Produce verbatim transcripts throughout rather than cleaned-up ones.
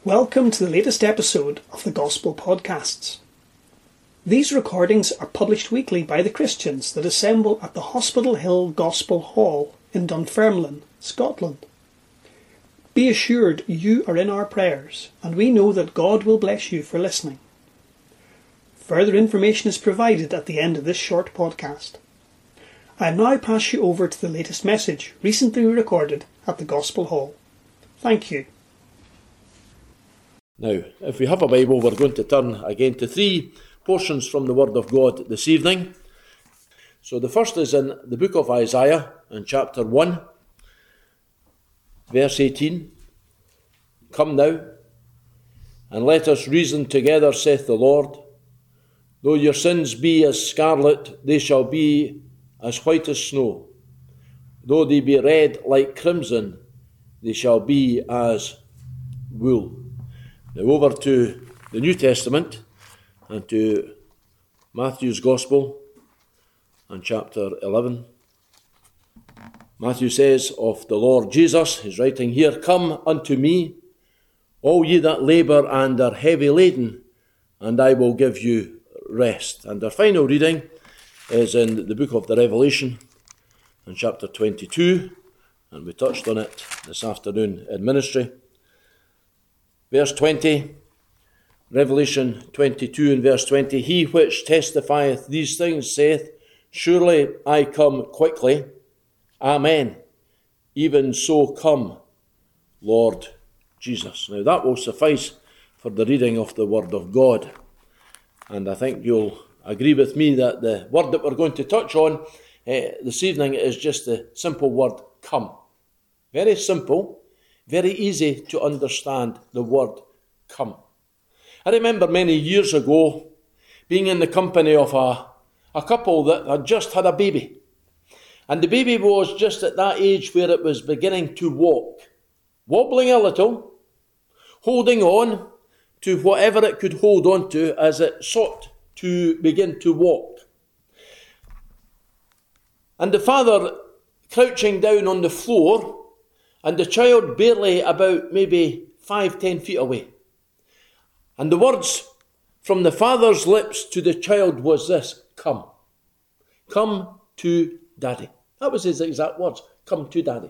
Welcome to the latest episode of the Gospel Podcasts. These recordings are published weekly by the Christians that assemble at the Hospital Hill Gospel Hall in Dunfermline, Scotland. Be assured you are in our prayers, and we know that God will bless you for listening. Further information is provided at the end of this short podcast. I now pass you over to the latest message recently recorded at the Gospel Hall. Thank you. Now, if we have a Bible, we're going to turn again to three portions from the Word of God this evening. So the first is in the book of Isaiah, in chapter one, verse eighteen. Come now, and let us reason together, saith the Lord. Though your sins be as scarlet, they shall be as white as snow. Though they be red like crimson, they shall be as wool. Now over to the New Testament and to Matthew's Gospel and chapter eleven. Matthew says of the Lord Jesus, he's writing here, Come unto me, all ye that labour and are heavy laden, and I will give you rest. And our final reading is in the book of the Revelation in chapter twenty-two, and we touched on it this afternoon in ministry. Verse twenty, Revelation twenty-two and verse twenty, He which testifieth these things saith, Surely I come quickly. Amen. Even so come, Lord Jesus. Now that will suffice for the reading of the Word of God. And I think you'll agree with me that the word that we're going to touch on uh, this evening is just the simple word come. Very simple. Very easy to understand the word come. I remember many years ago being in the company of a, a couple that had just had a baby. And the baby was just at that age where it was beginning to walk. Wobbling a little, holding on to whatever it could hold on to as it sought to begin to walk. And the father crouching down on the floor, and the child barely about maybe five, ten feet away. And the words from the father's lips to the child was this, come. Come to daddy. That was his exact words, come to daddy.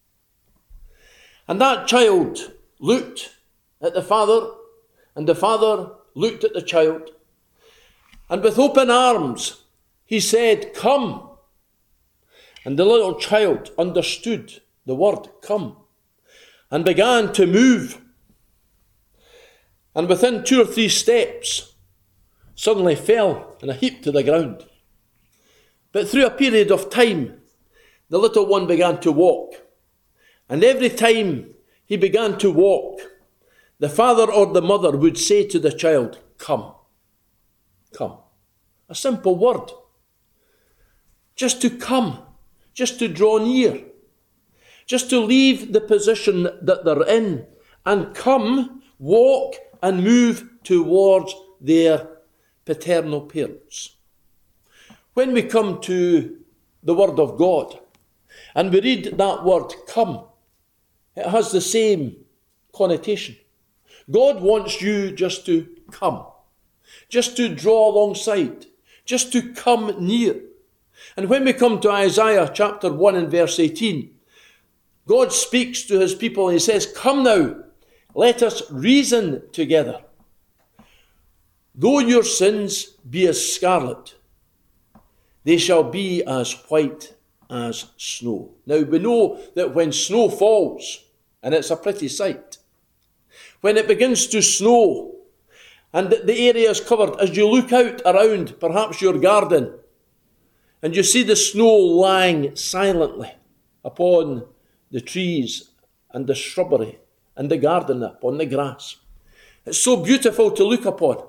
And that child looked at the father, and the father looked at the child. And with open arms, he said, come. And the little child understood the word come, and began to move. And within two or three steps, suddenly fell in a heap to the ground. But through a period of time, the little one began to walk. And every time he began to walk, the father or the mother would say to the child, come, come. A simple word. Just to come, just to draw near. Just to leave the position that they're in and come, walk and move towards their paternal parents. When we come to the Word of God and we read that word come, it has the same connotation. God wants you just to come, just to draw alongside, just to come near. And when we come to Isaiah chapter one and verse eighteen, God speaks to his people and he says, come now, let us reason together. Though your sins be as scarlet, they shall be as white as snow. Now we know that when snow falls, and it's a pretty sight, when it begins to snow and the area is covered, as you look out around perhaps your garden and you see the snow lying silently upon the trees and the shrubbery and the garden upon the grass. It's so beautiful to look upon.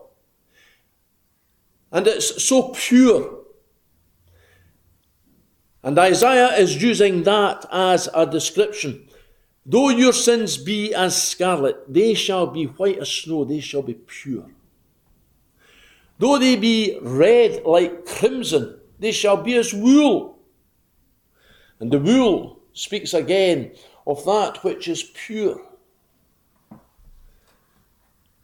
And it's so pure. And Isaiah is using that as a description. Though your sins be as scarlet, they shall be white as snow, they shall be pure. Though they be red like crimson, they shall be as wool. And the wool speaks again of that which is pure.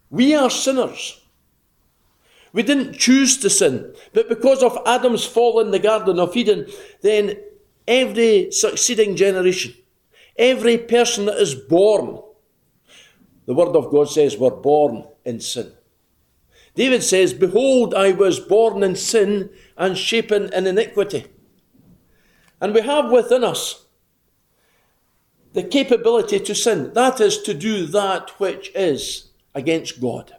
We are sinners. We didn't choose to sin, but because of Adam's fall in the Garden of Eden, then every succeeding generation, every person that is born, the Word of God says we're born in sin. David says, behold, I was born in sin and shapen in iniquity. And we have within us the capability to sin. That is to do that which is against God.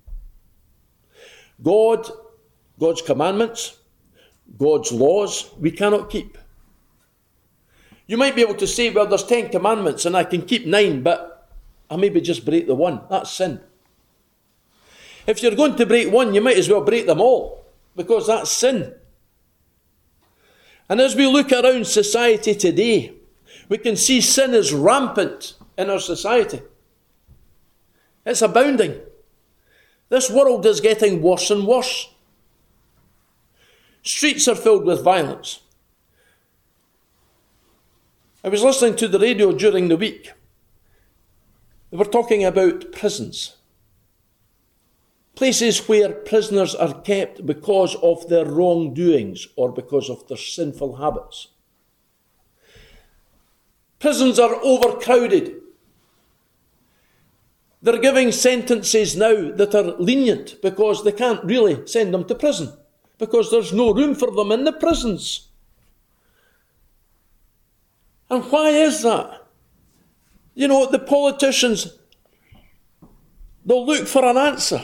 God, God's commandments, God's laws, we cannot keep. You might be able to say, well, there's ten commandments and I can keep nine, but I maybe just break the one. That's sin. If you're going to break one, you might as well break them all, because that's sin. And as we look around society today, we can see sin is rampant in our society. It's abounding. This world is getting worse and worse. Streets are filled with violence. I was listening to the radio during the week. They were talking about prisons. Places where prisoners are kept because of their wrongdoings or because of their sinful habits. Prisons are overcrowded. They're giving sentences now that are lenient because they can't really send them to prison, because there's no room for them in the prisons. And why is that? You know, the politicians, they'll look for an answer.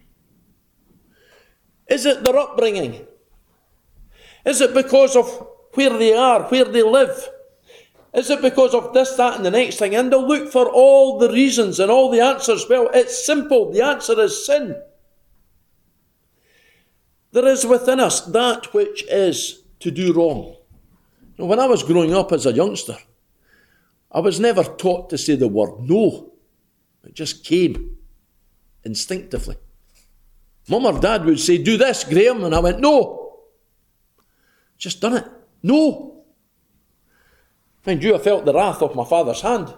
Is it their upbringing? Is it because of where they are, where they live? Is it because of this, that, and the next thing? And they'll look for all the reasons and all the answers. Well, it's simple. The answer is sin. There is within us that which is to do wrong. Now, when I was growing up as a youngster, I was never taught to say the word no. It just came instinctively. Mum or Dad would say, do this, Graham, and I went, no. Just done it. No. Mind you, I felt the wrath of my father's hand.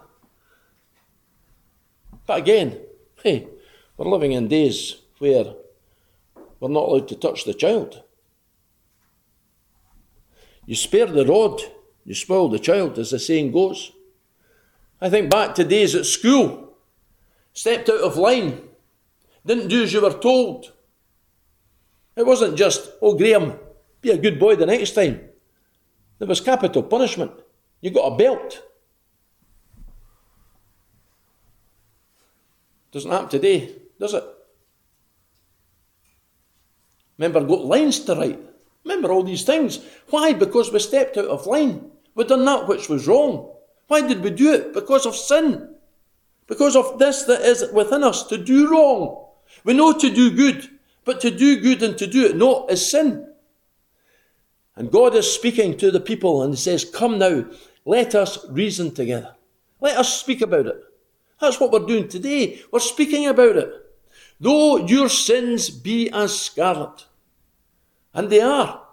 But again, hey, we're living in days where we're not allowed to touch the child. You spare the rod, you spoil the child, as the saying goes. I think back to days at school. Stepped out of line. Didn't do as you were told. It wasn't just, oh, Graham, be a good boy the next time. There was capital punishment. You got a belt. Doesn't happen today, does it? Remember, got lines to write. Remember all these things. Why? Because we stepped out of line. We done that which was wrong. Why did we do it? Because of sin. Because of this that is within us, to do wrong. We know to do good, but to do good and to do it not is sin. And God is speaking to the people and he says, come now, let us reason together. Let us speak about it. That's what we're doing today. We're speaking about it. Though your sins be as scarlet, and they are.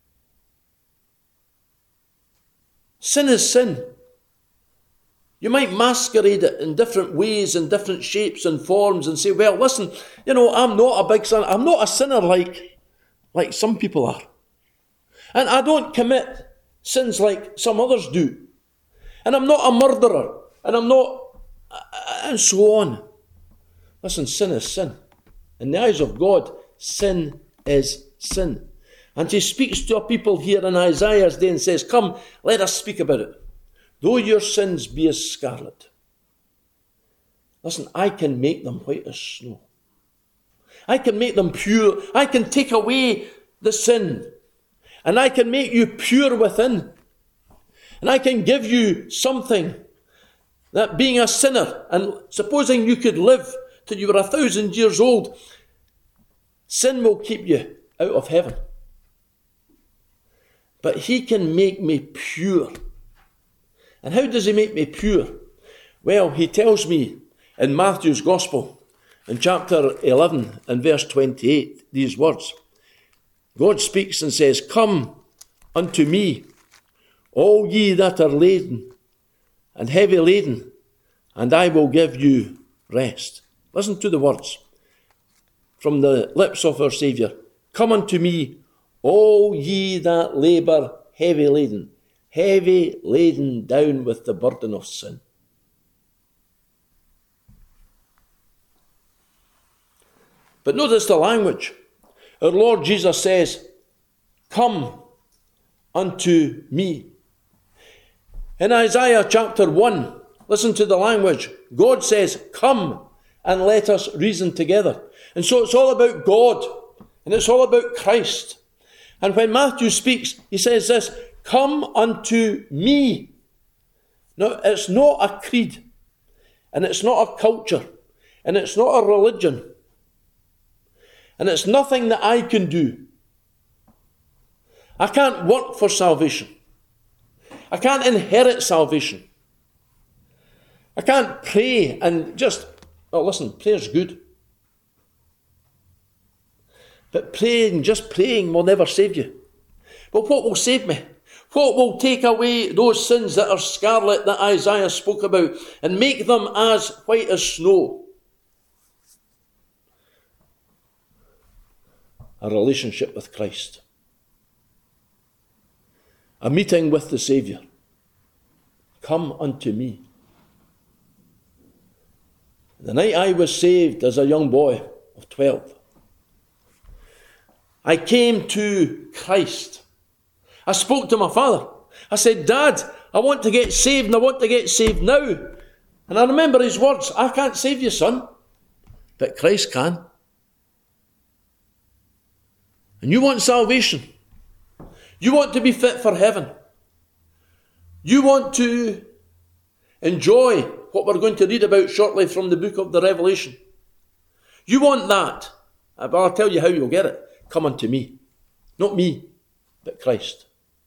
Sin is sin. You might masquerade it in different ways, in different shapes and forms, and say, well, listen, you know, I'm not a big sinner. I'm not a sinner like, like some people are. And I don't commit sins like some others do. And I'm not a murderer. And I'm not... And so on. Listen, sin is sin. In the eyes of God, sin is sin. And he speaks to a people here in Isaiah's day and says, come, let us speak about it. Though your sins be as scarlet. Listen, I can make them white as snow. I can make them pure. I can take away the sin. And I can make you pure within. And I can give you something that being a sinner, and supposing you could live till you were a thousand years old, sin will keep you out of heaven. But he can make me pure. And how does he make me pure? Well, he tells me in Matthew's Gospel, in chapter eleven and verse twenty-eight, these words. God speaks and says, come unto me, all ye that are laden and heavy laden, and I will give you rest. Listen to the words. from the lips of our Saviour. Come unto me, all ye that labour heavy laden, heavy laden down with the burden of sin. But notice the language. Our Lord Jesus says, come unto me. In Isaiah chapter one, listen to the language. God says, come and let us reason together. And so it's all about God, and it's all about Christ. And when Matthew speaks, he says this, come unto me. Now, it's not a creed, and it's not a culture, and it's not a religion, and it's nothing that I can do. I can't work for salvation. I can't inherit salvation. I can't pray and just, oh listen, prayer's good. But praying, just praying will never save you. But what will save me? What will take away those sins that are scarlet that Isaiah spoke about and make them as white as snow? A relationship with Christ. A meeting with the Saviour. Come unto me. The night I was saved as a young boy of twelve, I came to Christ. I spoke to my father. I said, Dad, I want to get saved and I want to get saved now. And I remember his words, I can't save you, son, but Christ can. And you want salvation. You want to be fit for heaven. You want to enjoy what we're going to read about shortly from the book of the Revelation. You want that. But I'll tell you how you'll get it. Come unto me. Not me, but Christ.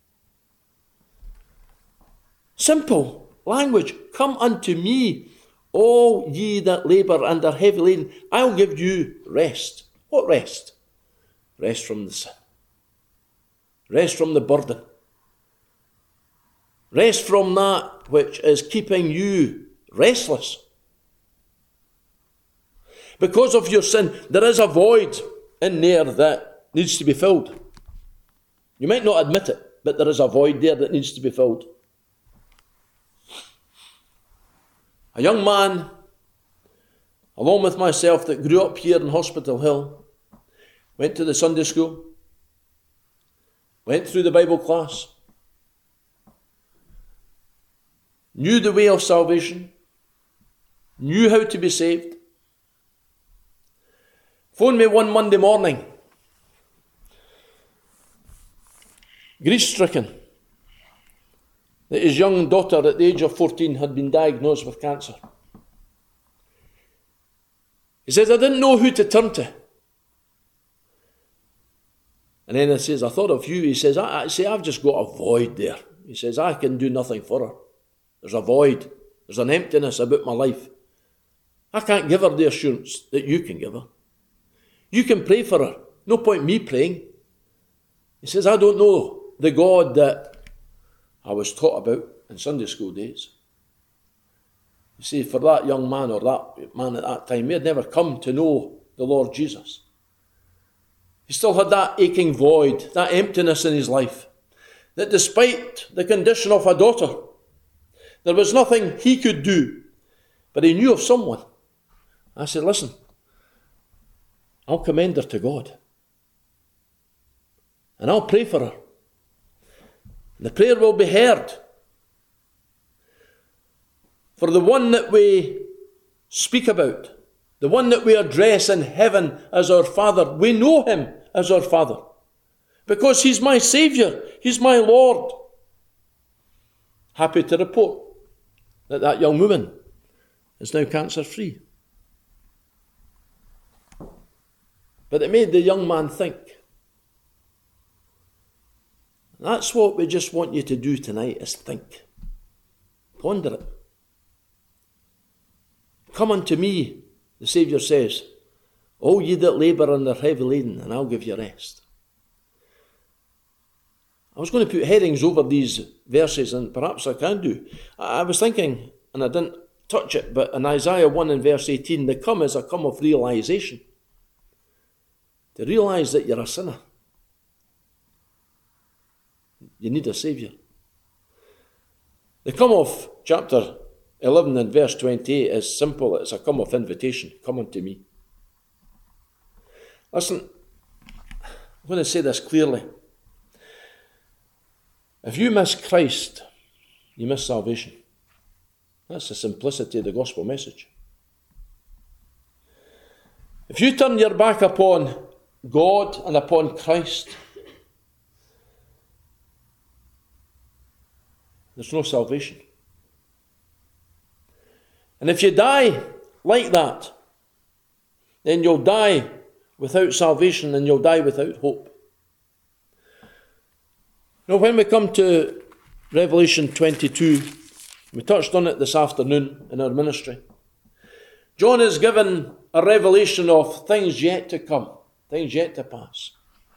Simple language. Come unto me, all ye that labour and are heavy laden. I'll give you rest. What rest? Rest from the sin. Rest from the burden. Rest from that which is keeping you restless. Because of your sin, there is a void in there that needs to be filled. You might not admit it, but there is a void there that needs to be filled. A young man, along with myself, that grew up here in Hospital Hill, went to the Sunday school, went through the Bible class, knew the way of salvation, knew how to be saved, phoned me one Monday morning, grief-stricken, that his young daughter at the age of fourteen had been diagnosed with cancer. He says, I didn't know who to turn to. And then he says, I thought of you. He says, I, I say, I've just got a void there. He says, I can do nothing for her. There's a void. There's an emptiness about my life. I can't give her the assurance that you can give her. You can pray for her. No point me praying. He says, I don't know the God that I was taught about in Sunday school days. You see, for that young man or that man at that time, he had never come to know the Lord Jesus. He still had that aching void, that emptiness in his life, that despite the condition of a daughter, there was nothing he could do, but he knew of someone. I said, listen, I'll commend her to God, and I'll pray for her. The prayer will be heard. For the one that we speak about, the one that we address in heaven as our Father, we know him as our Father. Because he's my Saviour, he's my Lord. Happy to report that that young woman is now cancer-free. But it made the young man think. That's what we just want you to do tonight, is think. Ponder it. Come unto me, the Saviour says, all ye that labour and are heavy laden, and I'll give you rest. I was going to put headings over these verses, and perhaps I can do. I was thinking, and I didn't touch it, but in Isaiah one and verse eighteen, the come is a come of realisation. to realise that you're a sinner. You need a saviour. The come of chapter eleven and verse twenty-eight is simple. It's a come of invitation. Come unto me. Listen, I'm going to say this clearly. If you miss Christ, you miss salvation. That's the simplicity of the gospel message. If you turn your back upon God and upon Christ, there's no salvation. And if you die like that, then you'll die without salvation and you'll die without hope. You know, when we come to Revelation twenty-two, we touched on it this afternoon in our ministry. John is given a revelation of things yet to come, things yet to pass.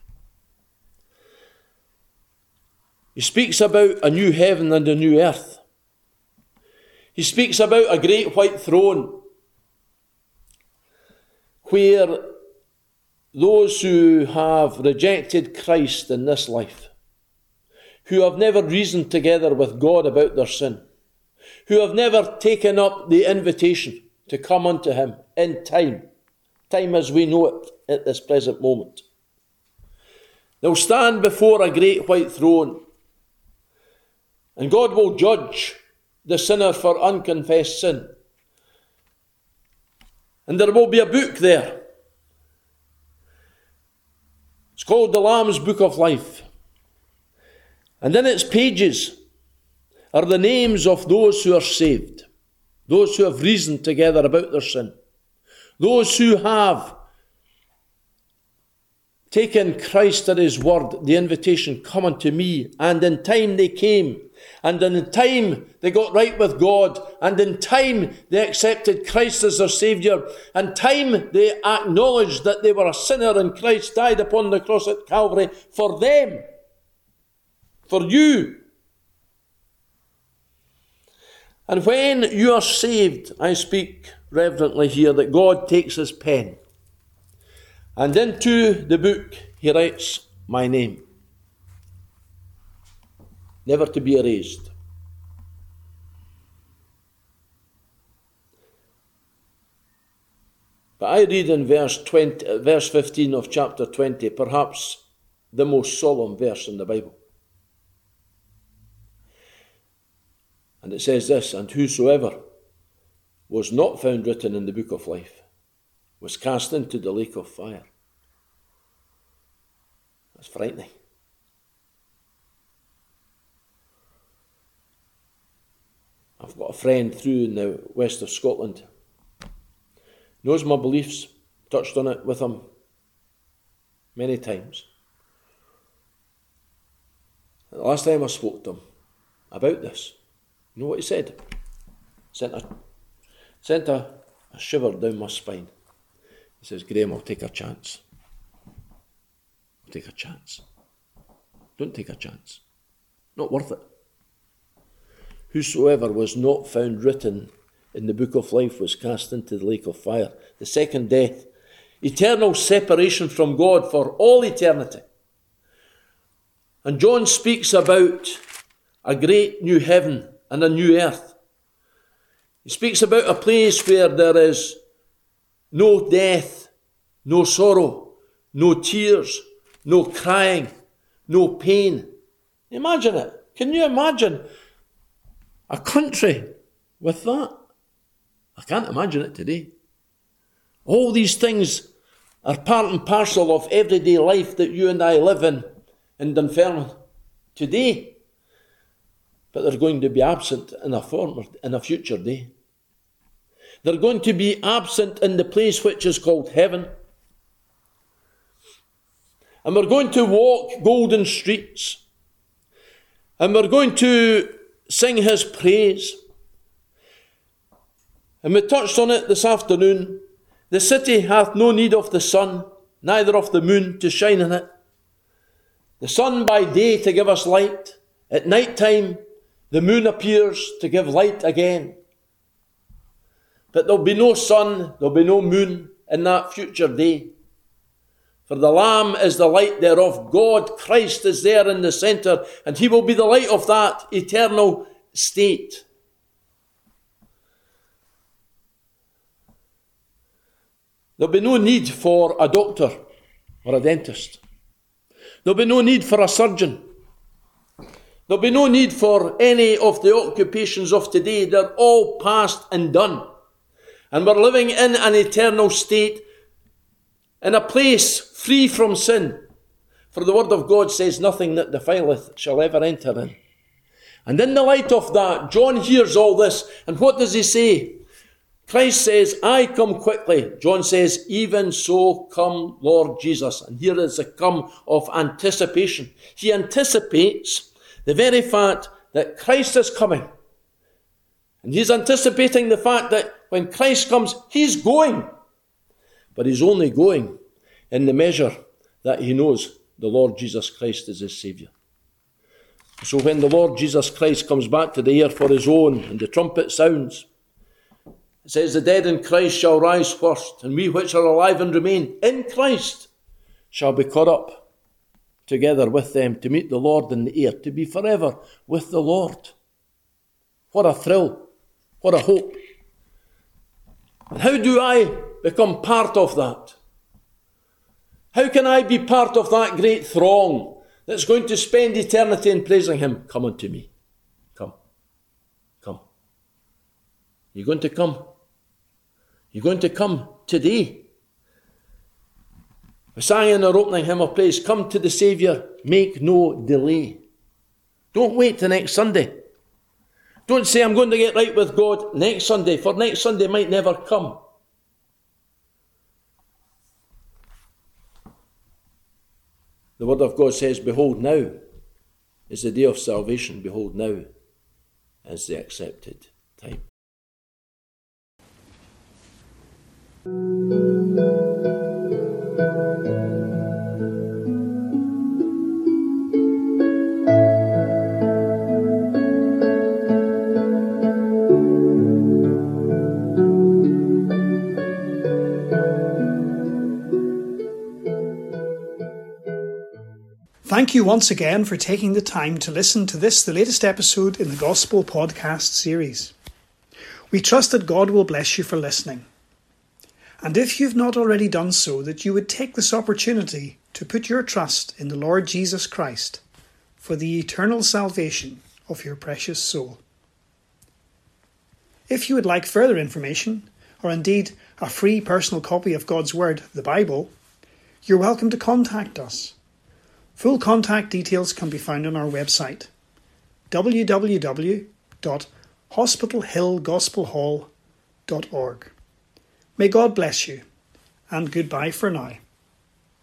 He speaks about a new heaven and a new earth. He speaks about a great white throne where those who have rejected Christ in this life, who have never reasoned together with God about their sin, who have never taken up the invitation to come unto him in time, time as we know it at this present moment. They'll stand before a great white throne, and God will judge the sinner for unconfessed sin. And there will be a book there. It's called the Lamb's Book of Life. And in its pages are the names of those who are saved, those who have reasoned together about their sin, those who have taken Christ at his word, the invitation, come unto me, and in time they came, and in time they got right with God, and in time they accepted Christ as their Saviour, and in time they acknowledged that they were a sinner and Christ died upon the cross at Calvary for them, for you. And when you are saved, I speak reverently here, that God takes his pen, and into the book he writes my name, never to be erased. But I read in verse twenty, verse fifteen of chapter twenty, perhaps the most solemn verse in the Bible. And it says this, and whosoever was not found written in the book of life was cast into the lake of fire. That's frightening. I've got a friend through in the west of Scotland. Knows my beliefs, touched on it with him many times. The last time I spoke to him about this, you know what he said? Sent a, sent a, a shiver down my spine. He says, Graham, I'll take a chance. I'll take a chance. Don't take a chance. Not worth it. Whosoever was not found written in the book of life was cast into the lake of fire. The second death. Eternal separation from God for all eternity. And John speaks about a great new heaven and a new earth. He speaks about a place where there is no death, no sorrow, no tears, no crying, no pain. Imagine it. Can you imagine a country with that? I can't imagine it today. All these things are part and parcel of everyday life that you and I live in in Dunfermline today. But they're going to be absent in a former, in a future day. They're going to be absent in the place which is called heaven. And we're going to walk golden streets. And we're going to sing his praise. And we touched on it this afternoon. The city hath no need of the sun, neither of the moon to shine in it. The sun by day to give us light. At night time, the moon appears to give light again. But there'll be no sun, there'll be no moon in that future day. For the Lamb is the light thereof. God, Christ, is there in the centre, and he will be the light of that eternal state. There'll be no need for a doctor or a dentist. There'll be no need for a surgeon. There'll be no need for any of the occupations of today. They're all past and done. And we're living in an eternal state, in a place free from sin. For the word of God says, nothing that defileth shall ever enter in. And in the light of that, John hears all this. And what does he say? Christ says, I come quickly. John says, even so come Lord Jesus. And here is the come of anticipation. He anticipates the very fact that Christ is coming. And he's anticipating the fact that when Christ comes, he's going. But he's only going in the measure that he knows the Lord Jesus Christ is his Saviour. So when the Lord Jesus Christ comes back to the air for his own, and the trumpet sounds, it says, the dead in Christ shall rise first, and we which are alive and remain in Christ shall be caught up together with them to meet the Lord in the air, to be forever with the Lord. What a thrill. What a hope. And how do I become part of that? How can I be part of that great throng that's going to spend eternity in praising him? Come unto me. Come. Come. You're going to come. You're going to come today. We sang in our opening hymn of praise, come to the Saviour, make no delay. Don't wait till next Sunday. Don't say, I'm going to get right with God next Sunday, for next Sunday might never come. The word of God says, behold, now is the day of salvation. Behold, now is the accepted time. Thank you once again for taking the time to listen to this, the latest episode in the Gospel Podcast series. We trust that God will bless you for listening. And if you've not already done so, that you would take this opportunity to put your trust in the Lord Jesus Christ for the eternal salvation of your precious soul. If you would like further information, or indeed a free personal copy of God's Word, the Bible, you're welcome to contact us. Full contact details can be found on our website, w w w dot hospital hill gospel hall dot org. May God bless you, and goodbye for now.